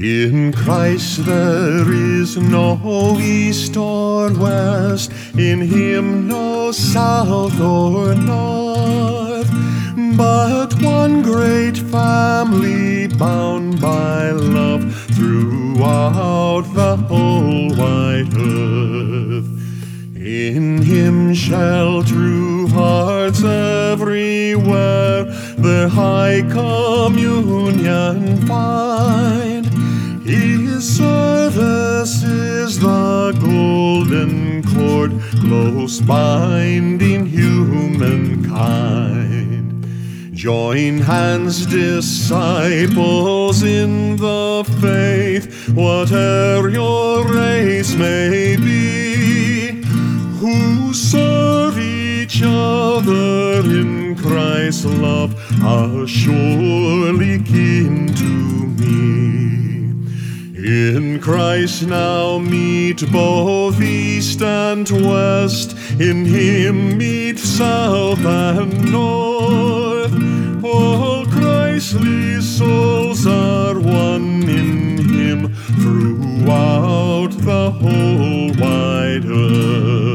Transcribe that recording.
In Christ there is no east or west, in Him no south or north, but one great family bound by love throughout the whole wide earth. In Him shall true hearts everywhere their high communion find. His service is the golden cord close binding humankind. Join hands, disciples in the faith, whate'er your race may be, who serve each other in Christ's love are surely kin to me. In Christ now meet both east and west, in Him meet south and north. All Christly souls are one in Him throughout the whole wide earth.